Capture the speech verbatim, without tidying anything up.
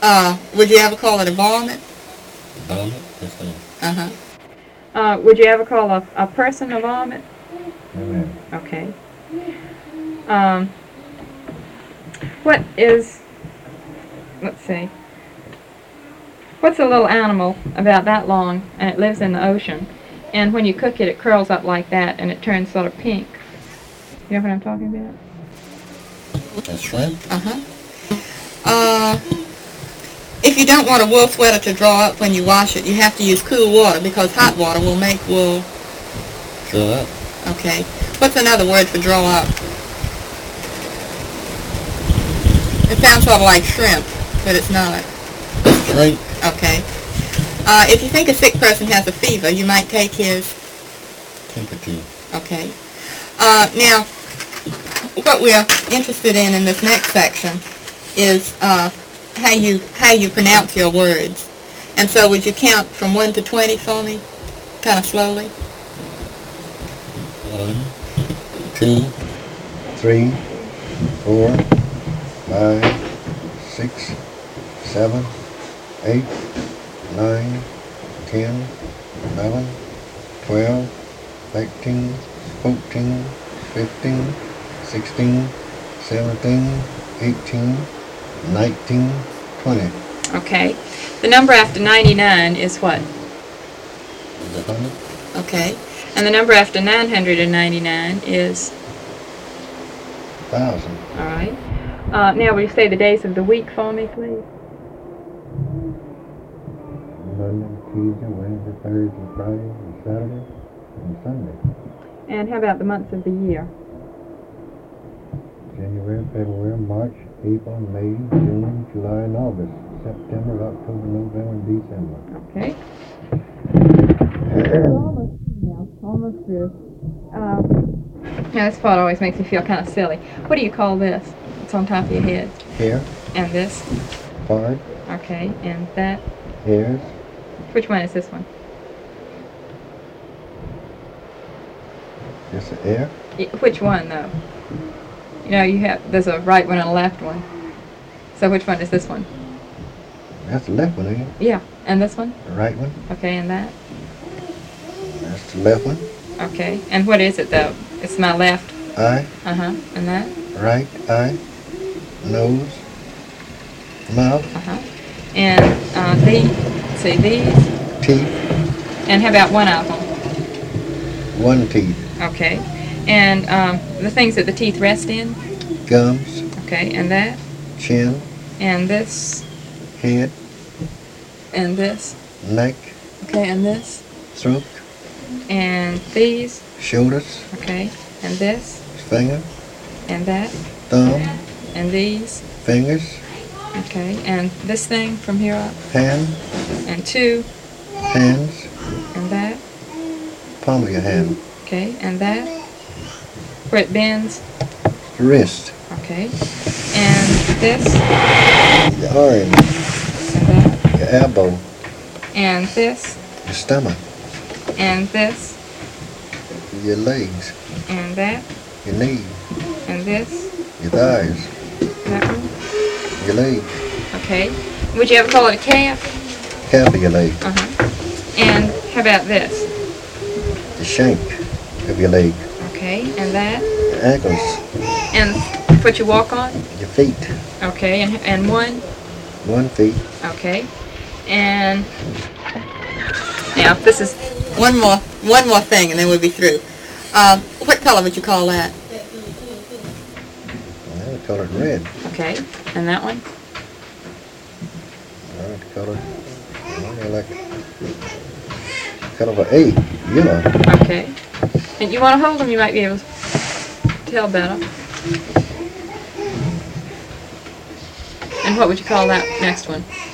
Uh, would you ever call it a varmint? Varmint? Yes, ma'am. Uh-huh. Uh, would you ever call a, a person a varmint? No, ma'am. Okay. Um, what is, let's see, what's a little animal about that long and it lives in the ocean, and when you cook it, it curls up like that and it turns sort of pink? You know what I'm talking about? A shrimp? Uh-huh. Uh, if you don't want a wool sweater to draw up when you wash it, you have to use cool water because hot water will make wool. Draw up. Okay. What's another word for draw up? It sounds sort of like shrimp, but it's not. Shrink. Okay. Uh, if you think a sick person has a fever, you might take his... Temperature. Okay. Uh, now, what we're interested in in this next section is uh, how you how you pronounce your words. And so would you count from one to twenty for me, kind of slowly? One, two, three, four, five, six, seven, eight, nine, ten, eleven, twelve, thirteen, fourteen, fifteen, sixteen, seventeen, eighteen, nineteen, twenty. Okay. The number after ninety-nine is what? the hundred. Okay. And the number after nine hundred ninety-nine is? Thousand. All right. Uh, now, will you say the days of the week for me, please? Monday, Tuesday, Wednesday, Thursday, Friday, and Saturday, and Sunday. And how about the months of the year? January, February, March, April, May, June, July, and August. September, October, November, and December. Okay. We're almost through now. Almost through. Um, now, this part always makes me feel kind of silly. What do you call this? It's on top of your head. Hair, And this? fard, Okay. And that? hairs, Which one is this one? just the air, Y- Which one, though? You know, you have, there's a right one and a left one. So which one is this one? that's the left one, ain't it? Yeah. And this one? The right one, Okay. And that? that's the left one. Okay. And what is it, though? It's my left. Eye, Uh-huh. And that? right eye, nose, mouth, Uh-huh. And uh, these, see these, teeth, and how about one of them? one teeth, Okay. And um, the things that the teeth rest in? gums, Okay. And that? chin, And this? head, And this? neck, Okay. And this? throat, And these? shoulders, Okay. And this? finger, And that? thumb, And these? fingers, Okay. And this thing from here up? hand, And two? hands, And that? palm of your hand, Okay. And that? Where it bends? wrist, Okay. And this? your arm, And that? your elbow, And this? your stomach, And this? your legs, And that? your knee, And this? your thighs, That one? your leg, Okay. Would you ever call it a calf? calf of your leg, Uh-huh. And how about this? the shank of your leg, Okay. And that? your ankles, And what you walk on? your feet, Okay. And, and one? one feet, Okay. And now this is, One more, one more thing, and then we'll be through. Um, what color would you call that? I would call it red, okay. And that one? I would call it, I like kind of an A, yellow, Okay. And you want to hold them, you might be able to tell better. And what would you call that next one?